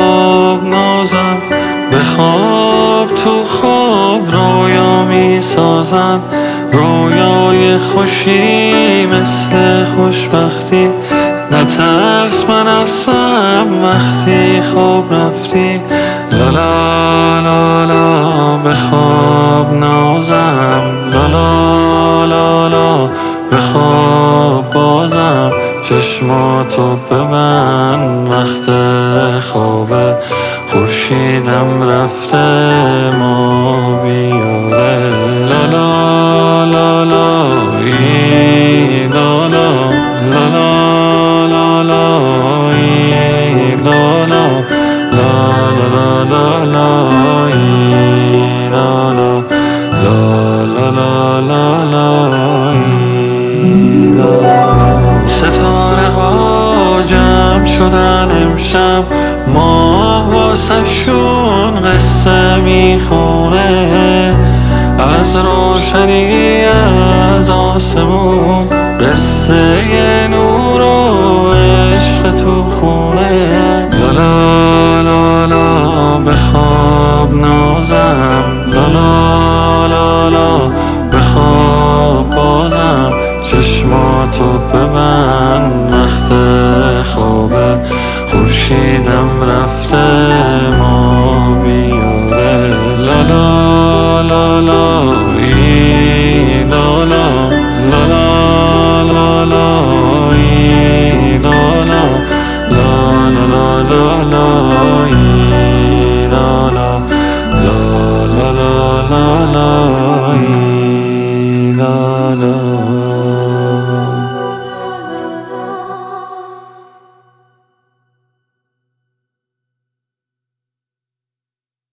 بخواب نازم، بخواب تو خواب رویا می سازن، رویای خوشی مثل خوشبختی. نترس من هستم وقتی خواب رفتی. لالا لالا بخواب نازم، لالا لالا بخواب بازم. چشماتو ببند وقت خوابه، خورشیدم رفته ما بیاره. لالا لالا ای لالا، لالا لالا ای لالا، لالا لالا ای لالا، لالا لالا ای لالا. ستاره ها جمع شدن امشب، ماه واسه شون قصه میخونه. از روشنی از آسمون قصه نور و عشق تو خونه. لالا لالا بخواب نازم، لالا لالا بخواب بازم. چشماتو ببند وقت خوابه، خورشیدم رفته ما بیاره. لالا لالا ای لالا، لالا لالا ای لالا، لالا لالا ای لالا، لالا لالا ای لالا.